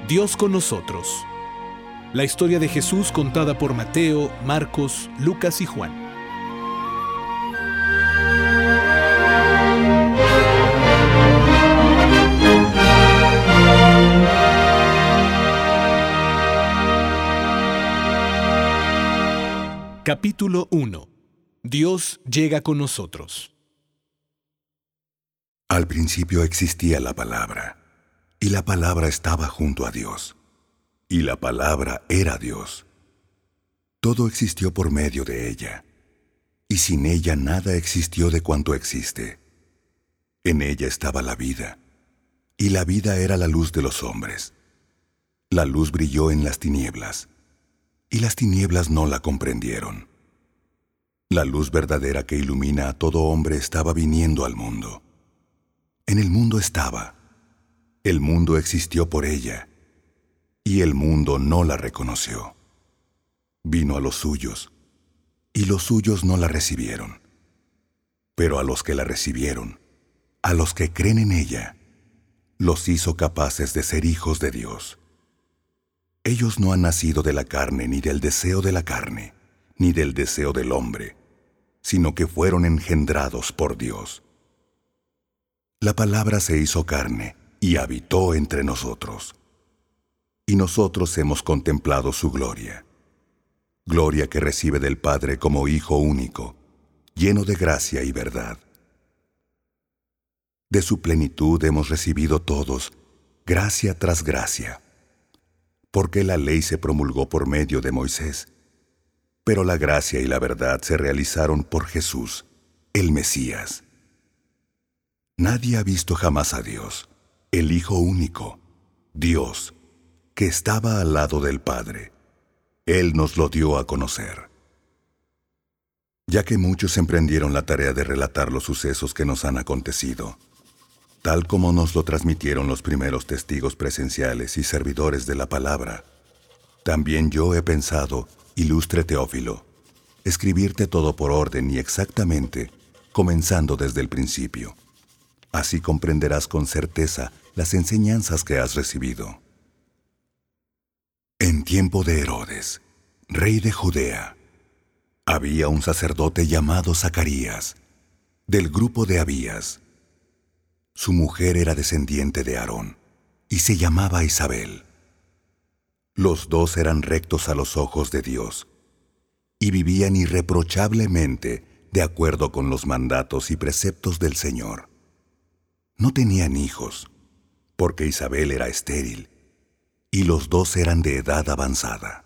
Dios con nosotros. La historia de Jesús contada por Mateo, Marcos, Lucas y Juan. Capítulo 1. Dios llega con nosotros. Al principio existía la palabra, y la palabra estaba junto a Dios, y la palabra era Dios. Todo existió por medio de ella, y sin ella nada existió de cuanto existe. En ella estaba la vida, y la vida era la luz de los hombres. La luz brilló en las tinieblas, y las tinieblas no la comprendieron. La luz verdadera que ilumina a todo hombre estaba viniendo al mundo. En el mundo estaba. El mundo existió por ella, y el mundo no la reconoció. Vino a los suyos, y los suyos no la recibieron. Pero a los que la recibieron, a los que creen en ella, los hizo capaces de ser hijos de Dios. Ellos no han nacido de la carne, ni del deseo de la carne, ni del deseo del hombre, sino que fueron engendrados por Dios. La palabra se hizo carne y habitó entre nosotros. Y nosotros hemos contemplado su gloria. Gloria que recibe del Padre como Hijo único, lleno de gracia y verdad. De su plenitud hemos recibido todos, gracia tras gracia. Porque la ley se promulgó por medio de Moisés, pero la gracia y la verdad se realizaron por Jesús, el Mesías. Nadie ha visto jamás a Dios, el Hijo único, Dios, que estaba al lado del Padre. Él nos lo dio a conocer. Ya que muchos emprendieron la tarea de relatar los sucesos que nos han acontecido, tal como nos lo transmitieron los primeros testigos presenciales y servidores de la palabra, también yo he pensado, ilustre Teófilo, escribirte todo por orden y exactamente, comenzando desde el principio. Así comprenderás con certeza las enseñanzas que has recibido. En tiempo de Herodes, rey de Judea, había un sacerdote llamado Zacarías, del grupo de Abías. Su mujer era descendiente de Aarón, y se llamaba Isabel. Los dos eran rectos a los ojos de Dios, y vivían irreprochablemente de acuerdo con los mandatos y preceptos del Señor. No tenían hijos, porque Isabel era estéril, y los dos eran de edad avanzada.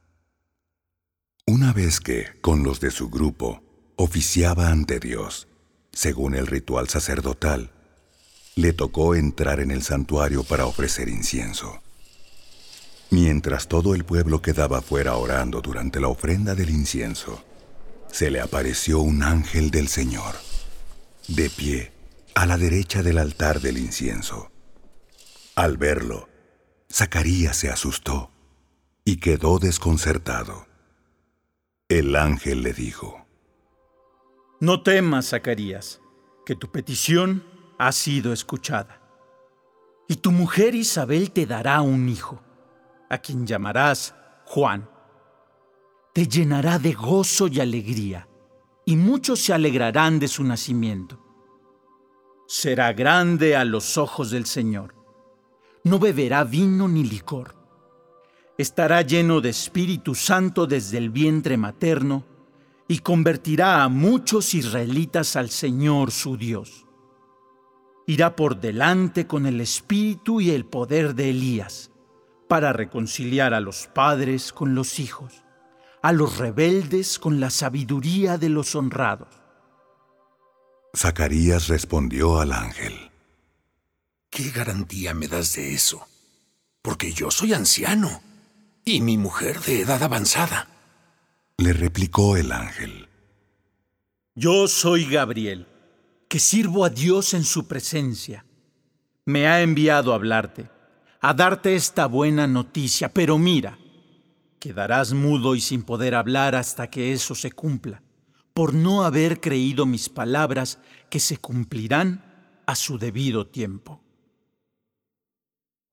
Una vez que, con los de su grupo, oficiaba ante Dios, según el ritual sacerdotal, le tocó entrar en el santuario para ofrecer incienso. Mientras todo el pueblo quedaba fuera orando durante la ofrenda del incienso, se le apareció un ángel del Señor, de pie, a la derecha del altar del incienso. Al verlo, Zacarías se asustó y quedó desconcertado. El ángel le dijo: No temas, Zacarías, que tu petición ha sido escuchada. Y tu mujer Isabel te dará un hijo, a quien llamarás Juan. Te llenará de gozo y alegría, y muchos se alegrarán de su nacimiento. Será grande a los ojos del Señor. No beberá vino ni licor. Estará lleno de Espíritu Santo desde el vientre materno y convertirá a muchos israelitas al Señor su Dios. Irá por delante con el espíritu y el poder de Elías, para reconciliar a los padres con los hijos, a los rebeldes con la sabiduría de los honrados. Zacarías respondió al ángel: ¿Qué garantía me das de eso? Porque yo soy anciano y mi mujer de edad avanzada. Le replicó el ángel: Yo soy Gabriel, que sirvo a Dios en su presencia. Me ha enviado a hablarte, a darte esta buena noticia, pero mira, quedarás mudo y sin poder hablar hasta que eso se cumpla, por no haber creído mis palabras que se cumplirán a su debido tiempo.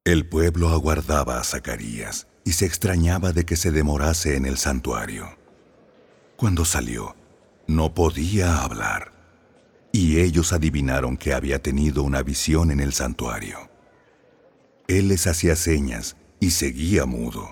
El pueblo aguardaba a Zacarías y se extrañaba de que se demorase en el santuario. Cuando salió, no podía hablar, y ellos adivinaron que había tenido una visión en el santuario. Él les hacía señas y seguía mudo.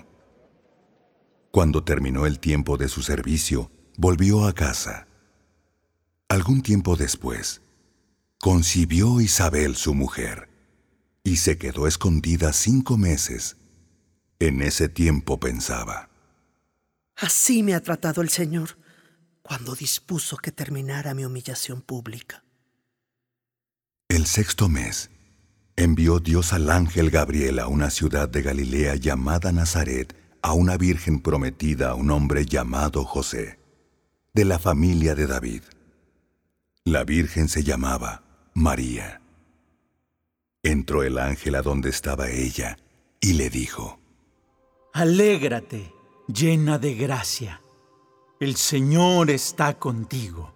Cuando terminó el tiempo de su servicio, volvió a casa. Algún tiempo después, concibió Isabel su mujer, y se quedó escondida 5 meses. En ese tiempo pensaba: Así me ha tratado el Señor cuando dispuso que terminara mi humillación pública. El 6º mes, envió Dios al ángel Gabriel a una ciudad de Galilea llamada Nazaret, a una virgen prometida a un hombre llamado José, de la familia de David. La virgen se llamaba María. Entró el ángel a donde estaba ella y le dijo: Alégrate, llena de gracia. El Señor está contigo.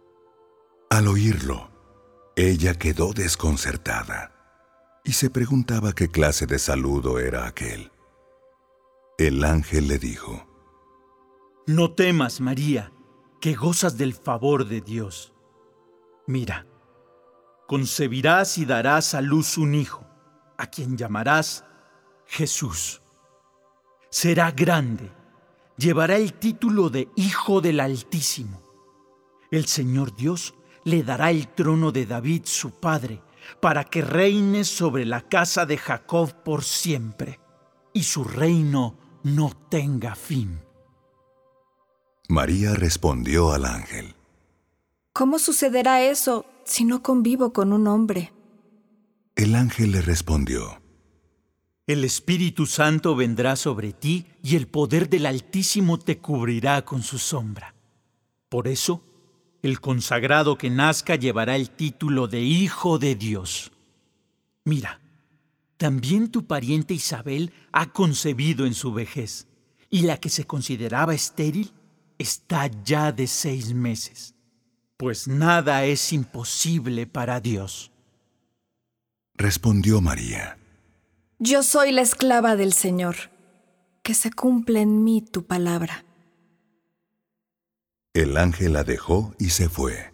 Al oírlo, ella quedó desconcertada y se preguntaba qué clase de saludo era aquel. El ángel le dijo: No temas, María, que gozas del favor de Dios. Mira, concebirás y darás a luz un hijo, a quien llamarás Jesús. Será grande, llevará el título de Hijo del Altísimo. El Señor Dios le dará el trono de David, su padre, para que reine sobre la casa de Jacob por siempre, y su reino no tenga fin. María respondió al ángel: ¿Cómo sucederá eso si no convivo con un hombre? El ángel le respondió: El Espíritu Santo vendrá sobre ti y el poder del Altísimo te cubrirá con su sombra. Por eso, el consagrado que nazca llevará el título de Hijo de Dios. Mira, también tu pariente Isabel ha concebido en su vejez, y la que se consideraba estéril está ya de 6 meses, pues nada es imposible para Dios. Respondió María: Yo soy la esclava del Señor. Que se cumpla en mí tu palabra. El ángel la dejó y se fue.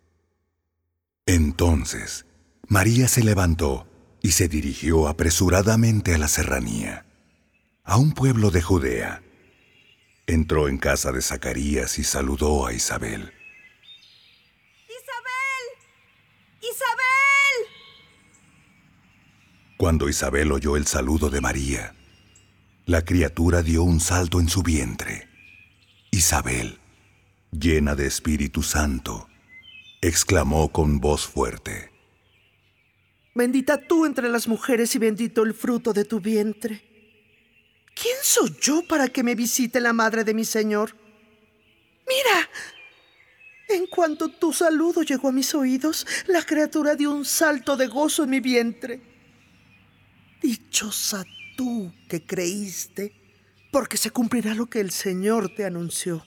Entonces, María se levantó y se dirigió apresuradamente a la serranía, a un pueblo de Judea. Entró en casa de Zacarías y saludó a Isabel. ¡Isabel! ¡Isabel! Cuando Isabel oyó el saludo de María, la criatura dio un salto en su vientre. Isabel, llena de Espíritu Santo, exclamó con voz fuerte: Bendita tú entre las mujeres y bendito el fruto de tu vientre. ¿Quién soy yo para que me visite la madre de mi Señor? Mira, en cuanto tu saludo llegó a mis oídos, la criatura dio un salto de gozo en mi vientre. Dichosa tú que creíste, porque se cumplirá lo que el Señor te anunció.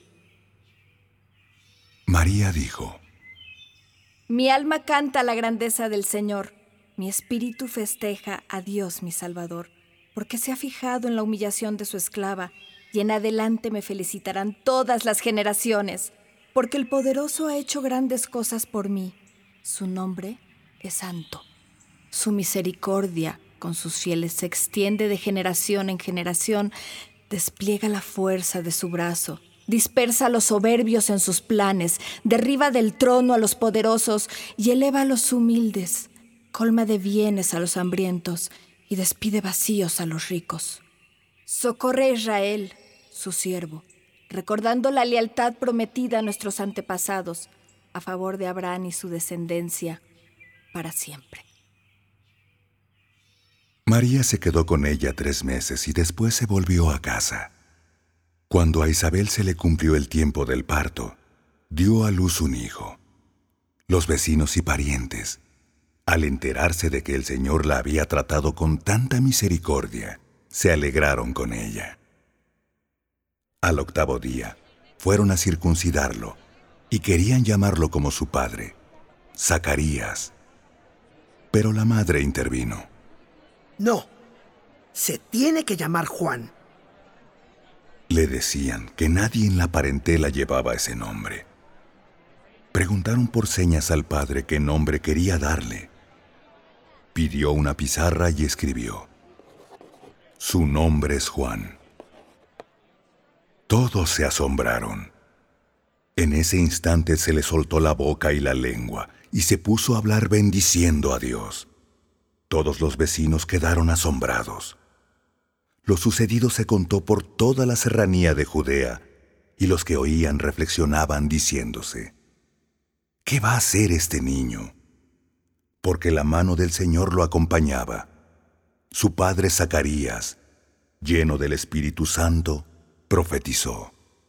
María dijo: Mi alma canta la grandeza del Señor. Mi espíritu festeja a Dios mi Salvador, porque se ha fijado en la humillación de su esclava, y en adelante me felicitarán todas las generaciones, porque el Poderoso ha hecho grandes cosas por mí. Su nombre es santo. Su misericordia con sus fieles se extiende de generación en generación, despliega la fuerza de su brazo, dispersa a los soberbios en sus planes, derriba del trono a los poderosos y eleva a los humildes, colma de bienes a los hambrientos y despide vacíos a los ricos. Socorre a Israel, su siervo, recordando la lealtad prometida a nuestros antepasados, a favor de Abraham y su descendencia para siempre. María se quedó con ella 3 meses y después se volvió a casa. Cuando a Isabel se le cumplió el tiempo del parto, dio a luz un hijo. Los vecinos y parientes, al enterarse de que el Señor la había tratado con tanta misericordia, se alegraron con ella. Al 8º día, fueron a circuncidarlo y querían llamarlo como su padre, Zacarías. Pero la madre intervino. No, Se tiene que llamar Juan. Le decían que nadie en la parentela llevaba ese nombre. Preguntaron por señas al padre qué nombre quería darle. Pidió una pizarra y escribió: su nombre es Juan. Todos se asombraron. En ese instante se le soltó la boca y la lengua y se puso a hablar bendiciendo a Dios. Todos los vecinos quedaron asombrados. Lo sucedido se contó por toda la serranía de Judea, y los que oían reflexionaban diciéndose: ¿qué va a hacer este niño? Porque la mano del Señor lo acompañaba. Su padre Zacarías, lleno del Espíritu Santo, profetizó: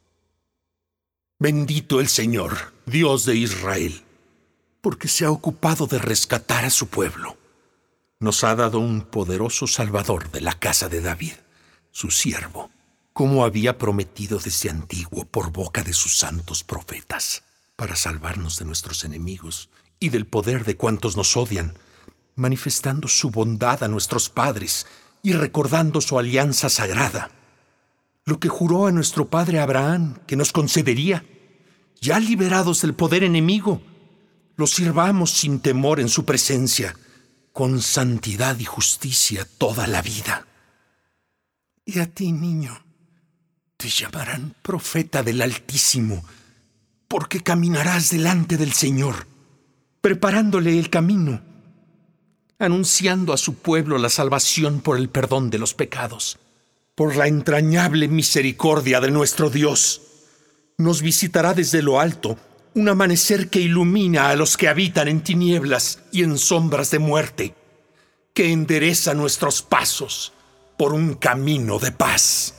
Bendito el Señor, Dios de Israel, porque se ha ocupado de rescatar a su pueblo. Nos ha dado un poderoso Salvador de la casa de David, su siervo, como había prometido desde antiguo por boca de sus santos profetas, para salvarnos de nuestros enemigos y del poder de cuantos nos odian, manifestando su bondad a nuestros padres y recordando su alianza sagrada, lo que juró a nuestro padre Abraham que nos concedería. Ya liberados del poder enemigo, lo sirvamos sin temor en su presencia, con santidad y justicia toda la vida. Y a ti, niño, te llamarán profeta del Altísimo, porque caminarás delante del Señor, preparándole el camino, anunciando a su pueblo la salvación por el perdón de los pecados. Por la entrañable misericordia de nuestro Dios, nos visitará desde lo alto un amanecer que ilumina a los que habitan en tinieblas y en sombras de muerte, que endereza nuestros pasos por un camino de paz.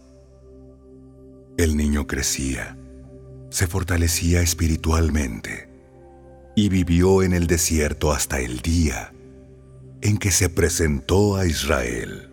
El niño crecía, se fortalecía espiritualmente y vivió en el desierto hasta el día en que se presentó a Israel.